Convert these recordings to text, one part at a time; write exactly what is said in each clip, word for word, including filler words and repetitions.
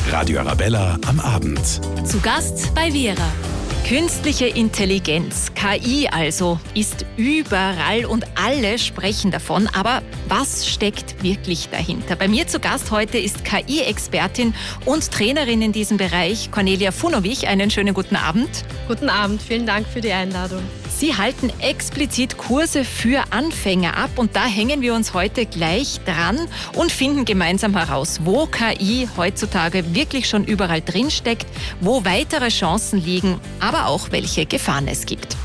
Radio Arabella am Abend. Zu Gast bei Vera. Künstliche Intelligenz, K I also, ist überall und alle sprechen davon. Aber was steckt wirklich dahinter? Bei mir zu Gast heute ist K I-Expertin und Trainerin in diesem Bereich, Kornelia Funovic. Einen schönen guten Abend. Guten Abend, vielen Dank für die Einladung. Sie halten explizit Kurse für Anfänger ab und da hängen wir uns heute gleich dran und finden gemeinsam heraus, wo K I heutzutage wirklich schon überall drinsteckt, wo weitere Chancen liegen, aber auch welche Gefahren es gibt.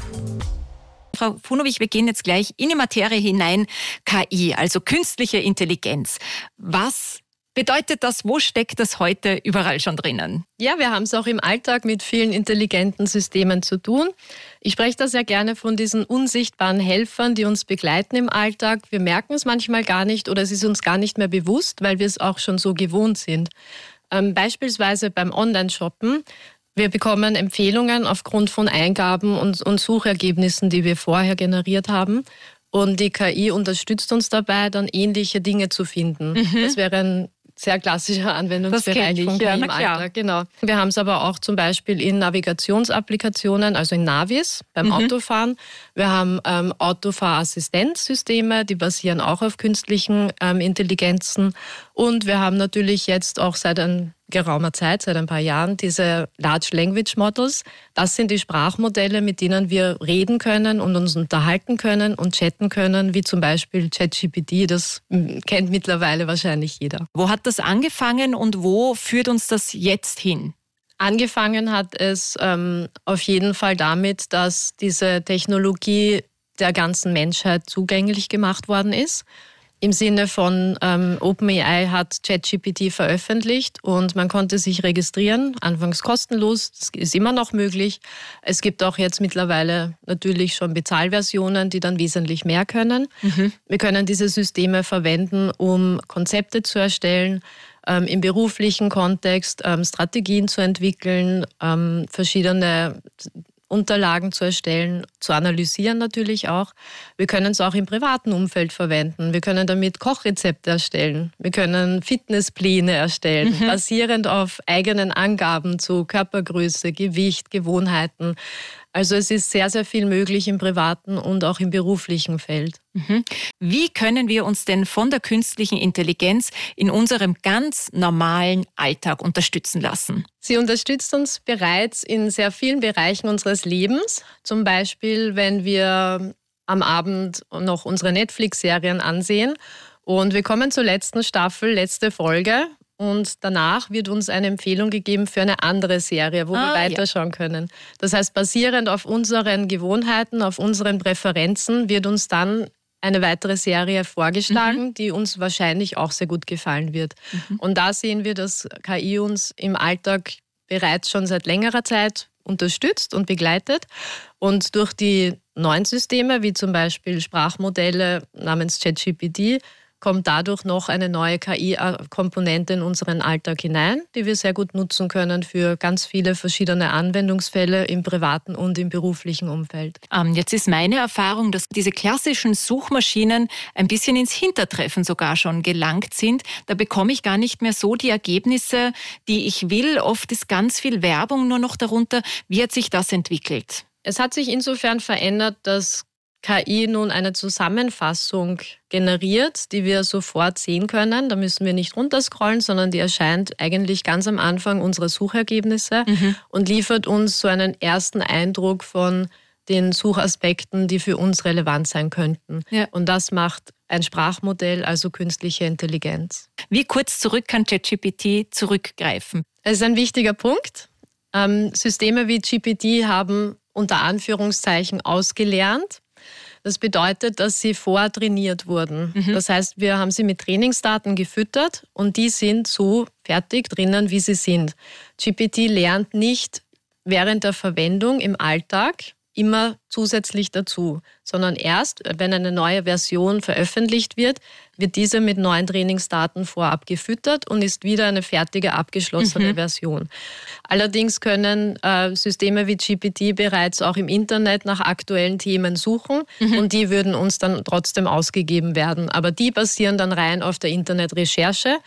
Frau Funovic, wir gehen jetzt gleich in die Materie hinein. K I, also künstliche Intelligenz. Was bedeutet das? Wo steckt das heute überall schon drinnen? Ja, wir haben es auch im Alltag mit vielen intelligenten Systemen zu tun. Ich spreche da sehr gerne von diesen unsichtbaren Helfern, die uns begleiten im Alltag. Wir merken es manchmal gar nicht oder es ist uns gar nicht mehr bewusst, weil wir es auch schon so gewohnt sind. Ähm, beispielsweise beim Online-Shoppen. Wir bekommen Empfehlungen aufgrund von Eingaben und, und Suchergebnissen, die wir vorher generiert haben. Und die K I unterstützt uns dabei, dann ähnliche Dinge zu finden. Mhm. Das wäre ein sehr klassischer Anwendungsbereich von K I im Alltag. Genau. Wir haben es aber auch zum Beispiel in Navigationsapplikationen, also in Navis beim mhm. Autofahren. Wir haben ähm, Autofahrassistenzsysteme, die basieren auch auf künstlichen ähm, Intelligenzen. Und wir haben natürlich jetzt auch seit ein geraumer Zeit, seit ein paar Jahren, diese Large Language Models. Das sind die Sprachmodelle, mit denen wir reden können und uns unterhalten können und chatten können, wie zum Beispiel ChatGPT. Das kennt mittlerweile wahrscheinlich jeder. Wo hat das angefangen und wo führt uns das jetzt hin? Angefangen hat es ähm, auf jeden Fall damit, dass diese Technologie der ganzen Menschheit zugänglich gemacht worden ist. Im Sinne von ähm, OpenAI hat ChatGPT veröffentlicht und man konnte sich registrieren, anfangs kostenlos, das ist immer noch möglich. Es gibt auch jetzt mittlerweile natürlich schon Bezahlversionen, die dann wesentlich mehr können. Mhm. Wir können diese Systeme verwenden, um Konzepte zu erstellen, ähm, im beruflichen Kontext ähm, Strategien zu entwickeln, ähm, verschiedene Unterlagen zu erstellen, zu analysieren natürlich auch. Wir können es auch im privaten Umfeld verwenden. Wir können damit Kochrezepte erstellen. Wir können Fitnesspläne erstellen, mhm. basierend auf eigenen Angaben zu Körpergröße, Gewicht, Gewohnheiten. Also es ist sehr, sehr viel möglich im privaten und auch im beruflichen Feld. Mhm. Wie können wir uns denn von der künstlichen Intelligenz in unserem ganz normalen Alltag unterstützen lassen? Sie unterstützt uns bereits in sehr vielen Bereichen unseres Lebens. Zum Beispiel, wenn wir am Abend noch unsere Netflix-Serien ansehen und wir kommen zur letzten Staffel, letzte Folge. Und danach wird uns eine Empfehlung gegeben für eine andere Serie, wo ah, wir weiterschauen ja. können. Das heißt, basierend auf unseren Gewohnheiten, auf unseren Präferenzen wird uns dann eine weitere Serie vorgeschlagen, mhm. die uns wahrscheinlich auch sehr gut gefallen wird. Mhm. Und da sehen wir, dass K I uns im Alltag bereits schon seit längerer Zeit unterstützt und begleitet. Und durch die neuen Systeme, wie zum Beispiel Sprachmodelle namens ChatGPT, kommt dadurch noch eine neue K I-Komponente in unseren Alltag hinein, die wir sehr gut nutzen können für ganz viele verschiedene Anwendungsfälle im privaten und im beruflichen Umfeld. Ähm, jetzt ist meine Erfahrung, dass diese klassischen Suchmaschinen ein bisschen ins Hintertreffen sogar schon gelangt sind. Da bekomme ich gar nicht mehr so die Ergebnisse, die ich will. Oft ist ganz viel Werbung nur noch darunter. Wie hat sich das entwickelt? Es hat sich insofern verändert, dass K I nun eine Zusammenfassung generiert, die wir sofort sehen können. Da müssen wir nicht runterscrollen, sondern die erscheint eigentlich ganz am Anfang unserer Suchergebnisse mhm. und liefert uns so einen ersten Eindruck von den Suchaspekten, die für uns relevant sein könnten. Ja. Und das macht ein Sprachmodell, also künstliche Intelligenz. Wie kurz zurück kann ChatGPT zurückgreifen? Das ist ein wichtiger Punkt. Ähm, Systeme wie G P T haben unter Anführungszeichen ausgelernt. Das bedeutet, dass sie vortrainiert wurden. Mhm. Das heißt, wir haben sie mit Trainingsdaten gefüttert und die sind so fertig drinnen, wie sie sind. G P T lernt nicht während der Verwendung im Alltag immer zusätzlich dazu, sondern erst, wenn eine neue Version veröffentlicht wird, wird diese mit neuen Trainingsdaten vorab gefüttert und ist wieder eine fertige, abgeschlossene mhm. Version. Allerdings können äh, Systeme wie G P T bereits auch im Internet nach aktuellen Themen suchen mhm. und die würden uns dann trotzdem ausgegeben werden. Aber die basieren dann rein auf der Internetrecherche.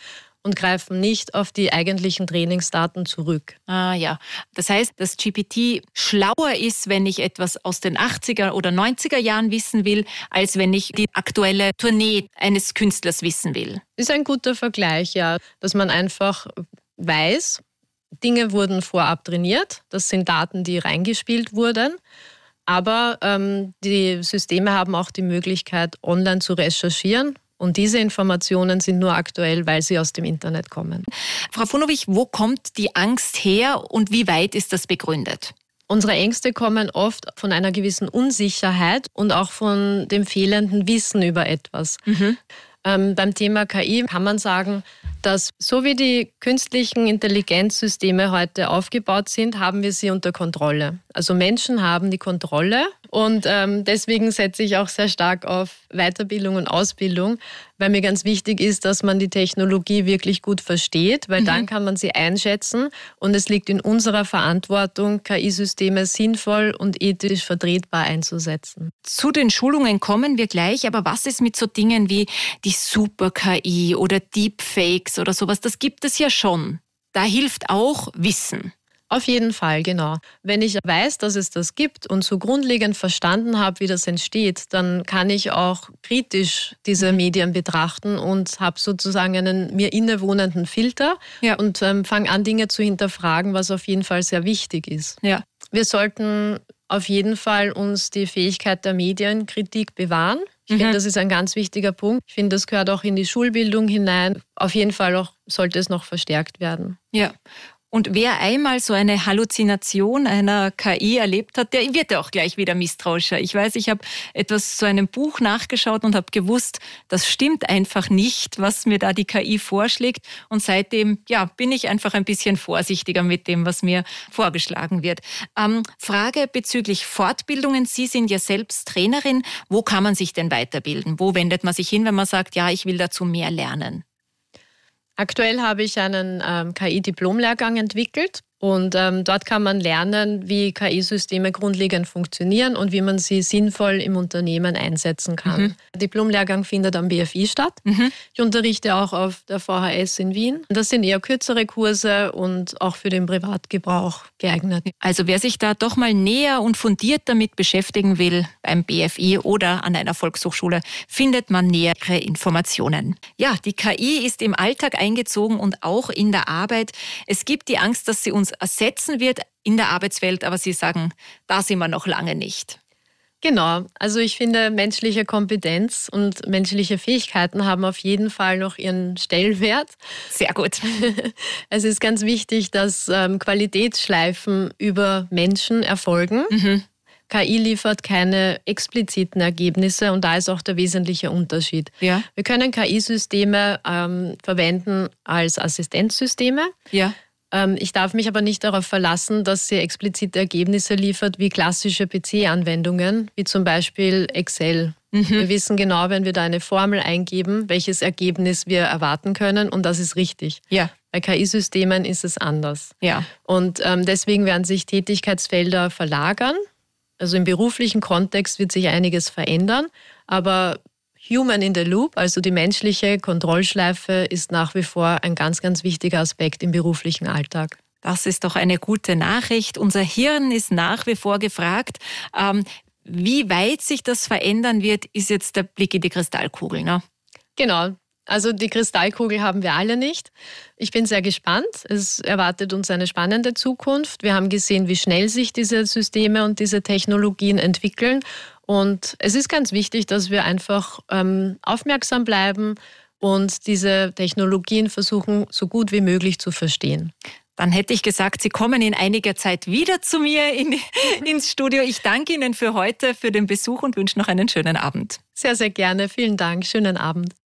und greifen nicht auf die eigentlichen Trainingsdaten zurück. Ah ja, das heißt, dass G P T schlauer ist, wenn ich etwas aus den achtziger oder neunziger Jahren wissen will, als wenn ich die aktuelle Tournee eines Künstlers wissen will. Ist ein guter Vergleich, ja, dass man einfach weiß, Dinge wurden vorab trainiert, das sind Daten, die reingespielt wurden, aber ähm, die Systeme haben auch die Möglichkeit, online zu recherchieren. Und diese Informationen sind nur aktuell, weil sie aus dem Internet kommen. Frau Funovic, wo kommt die Angst her und wie weit ist das begründet? Unsere Ängste kommen oft von einer gewissen Unsicherheit und auch von dem fehlenden Wissen über etwas. Mhm. Ähm, beim Thema K I kann man sagen, dass so wie die künstlichen Intelligenzsysteme heute aufgebaut sind, haben wir sie unter Kontrolle. Also Menschen haben die Kontrolle und ähm, deswegen setze ich auch sehr stark auf Weiterbildung und Ausbildung, weil mir ganz wichtig ist, dass man die Technologie wirklich gut versteht, weil mhm. dann kann man sie einschätzen und es liegt in unserer Verantwortung, K I-Systeme sinnvoll und ethisch vertretbar einzusetzen. Zu den Schulungen kommen wir gleich, aber was ist mit so Dingen wie die Super-K I oder Deepfakes oder sowas? Das gibt es ja schon. Da hilft auch Wissen. Auf jeden Fall, genau. Wenn ich weiß, dass es das gibt und so grundlegend verstanden habe, wie das entsteht, dann kann ich auch kritisch diese Medien betrachten und habe sozusagen einen mir innewohnenden Filter ja. und ähm, fange an, Dinge zu hinterfragen, was auf jeden Fall sehr wichtig ist. Ja. Wir sollten auf jeden Fall uns die Fähigkeit der Medienkritik bewahren. Ich mhm. finde, das ist ein ganz wichtiger Punkt. Ich finde, das gehört auch in die Schulbildung hinein. Auf jeden Fall auch sollte es noch verstärkt werden. Ja. Und wer einmal so eine Halluzination einer K I erlebt hat, der wird ja auch gleich wieder misstrauischer. Ich weiß, ich habe etwas zu einem Buch nachgeschaut und habe gewusst, das stimmt einfach nicht, was mir da die K I vorschlägt. Und seitdem ja, bin ich einfach ein bisschen vorsichtiger mit dem, was mir vorgeschlagen wird. Ähm, Frage bezüglich Fortbildungen. Sie sind ja selbst Trainerin. Wo kann man sich denn weiterbilden? Wo wendet man sich hin, wenn man sagt, ja, ich will dazu mehr lernen? Aktuell habe ich einen ähm, K I-Diplomlehrgang entwickelt und ähm, dort kann man lernen, wie K I-Systeme grundlegend funktionieren und wie man sie sinnvoll im Unternehmen einsetzen kann. Mhm. Der Diplomlehrgang findet am B F I statt. Mhm. Ich unterrichte auch auf der V H S in Wien. Das sind eher kürzere Kurse und auch für den Privatgebrauch geeignet. Also wer sich da doch mal näher und fundiert damit beschäftigen will, beim B F I oder an einer Volkshochschule, findet man nähere Informationen. Ja, die K I ist im Alltag eingezogen und auch in der Arbeit. Es gibt die Angst, dass sie uns ersetzen wird in der Arbeitswelt, aber Sie sagen, da sind wir noch lange nicht. Genau, also ich finde, menschliche Kompetenz und menschliche Fähigkeiten haben auf jeden Fall noch ihren Stellenwert. Sehr gut. Es ist ganz wichtig, dass ähm, Qualitätsschleifen über Menschen erfolgen. Mhm. K I liefert keine expliziten Ergebnisse und da ist auch der wesentliche Unterschied. Ja. Wir können K I-Systeme ähm, verwenden als Assistenzsysteme. Ja. Ich darf mich aber nicht darauf verlassen, dass sie explizite Ergebnisse liefert wie klassische P C-Anwendungen, wie zum Beispiel Excel. Mhm. Wir wissen genau, wenn wir da eine Formel eingeben, welches Ergebnis wir erwarten können und das ist richtig. Ja. Bei K I-Systemen ist es anders. Ja. Und ähm, deswegen werden sich Tätigkeitsfelder verlagern. Also im beruflichen Kontext wird sich einiges verändern, aber Human in the Loop, also die menschliche Kontrollschleife, ist nach wie vor ein ganz, ganz wichtiger Aspekt im beruflichen Alltag. Das ist doch eine gute Nachricht. Unser Hirn ist nach wie vor gefragt. Ähm, wie weit sich das verändern wird, ist jetzt der Blick in die Kristallkugel, ne? Genau. Also die Kristallkugel haben wir alle nicht. Ich bin sehr gespannt. Es erwartet uns eine spannende Zukunft. Wir haben gesehen, wie schnell sich diese Systeme und diese Technologien entwickeln. Und es ist ganz wichtig, dass wir einfach ähm, aufmerksam bleiben und diese Technologien versuchen, so gut wie möglich zu verstehen. Dann hätte ich gesagt, Sie kommen in einiger Zeit wieder zu mir in, ins Studio. Ich danke Ihnen für heute, für den Besuch und wünsche noch einen schönen Abend. Sehr, sehr gerne. Vielen Dank. Schönen Abend.